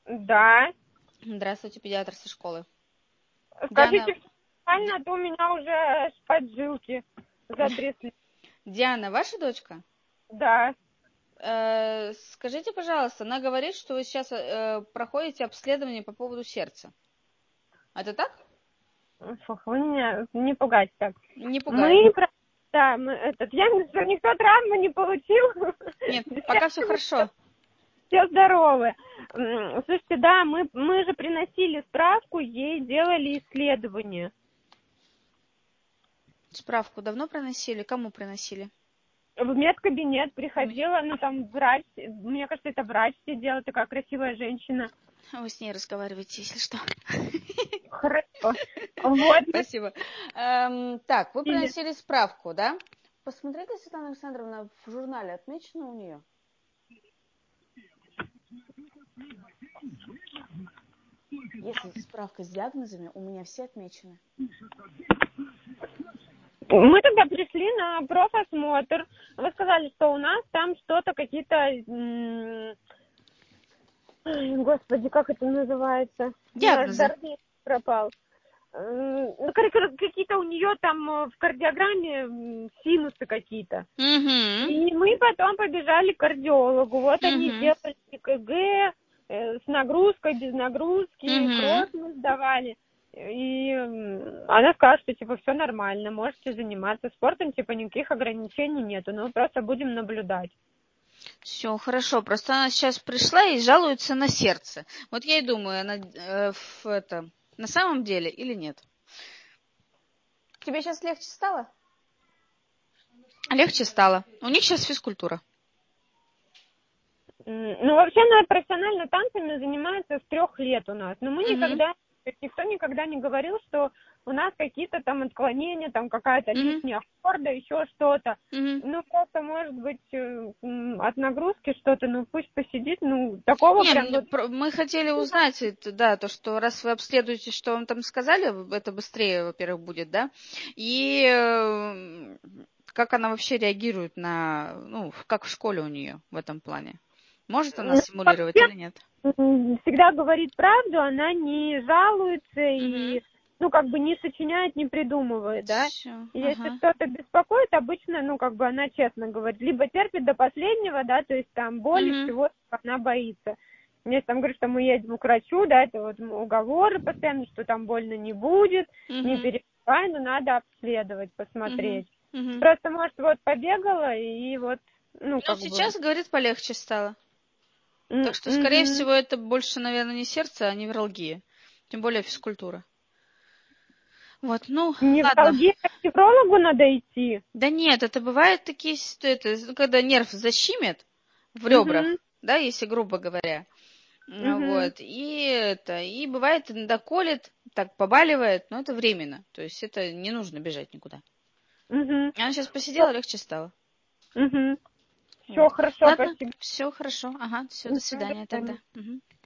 Да. Здравствуйте, педиатр со школы. Диана, Скажите, правильно, а то у меня уже поджилки затрясли. Диана, ваша дочка? Да. Скажите, пожалуйста, она говорит, что вы сейчас проходите обследование по поводу сердца. Это так? Фух, вы меня не пугайте так. Не пугаю. Мы, да, что никто травму не получил. Нет, пока все хорошо. Все здоровы. Слушайте, да, мы же приносили справку, ей делали исследование. Справку давно приносили? Кому приносили? В медкабинет приходила, ну там врач, мне кажется, это врач сидела, такая красивая женщина. Вы с ней разговариваете, если что. Хорошо. Вот. Спасибо. Так, вы приносили справку, да? Посмотрите, Светлана Александровна, в журнале отмечено у нее. Если справка с диагнозами, у меня все отмечены. Мы тогда пришли на профосмотр. Вы сказали, что у нас там что-то, какие-то... Господи, как это называется? Наш Диагнозы. Дарвин пропал. Ну, какие-то у нее там в кардиограмме синусы какие-то. Угу. И мы потом побежали к кардиологу. Вот они Угу. сделали ЭКГ с нагрузкой, без нагрузки, Угу. кровь мы сдавали. И она сказала, что типа все нормально, можете заниматься спортом, типа никаких ограничений нету, но просто будем наблюдать. Все хорошо. Просто она сейчас пришла и жалуется на сердце. Вот я и думаю, она на самом деле или нет. Тебе сейчас легче стало? Легче стало. У них сейчас физкультура. Ну, вообще, она профессионально танцами занимается с 3 лет у нас. Но мы Угу. никогда, то есть никто никогда не говорил, что у нас какие-то там отклонения, там какая-то Угу. лишняя хорда, еще что-то. Угу. Ну, просто, может быть, от нагрузки что-то, ну, пусть посидит, ну, такого Не, прям вот... мы хотели узнать, да, то, что раз вы обследуете, что вам там сказали, это быстрее, во-первых, будет, да, и как она вообще реагирует на, ну, как в школе у нее в этом плане. Может она Ну, симулировать вообще, или нет? всегда говорит правду, она не жалуется Угу. и, ну, как бы не сочиняет, не придумывает, да. Все, И если ага. что-то беспокоит, обычно, ну, как бы она честно говорит, либо терпит до последнего, да, то есть там боли, Угу. всего она боится. Если там говорит, что мы едем к врачу, да, это вот уговоры постоянно, что там больно не будет, не Угу. переживай, но надо обследовать, Угу. посмотреть. Угу. Просто, может, вот побегала и вот, ну, Ну, как бы... сейчас, говорит, полегче стало. Так что, скорее Мгм. всего, это больше, наверное, не сердце, а невралгия. Тем более физкультура. Вот, ну, ладно. Невралгия, к неврологу надо идти. Да нет, это бывает такие, ну, когда нерв защимит в Угу, ребрах, да, если грубо говоря. угу, Вот, и бывает иногда колет, так побаливает, но это временно. То есть это не нужно бежать никуда. угу. Она сейчас посидела, легче стало. Угу. Все Вот. хорошо, Ладно, спасибо. все хорошо. Ага, все, до До свидания тогда. свидания. Мгм.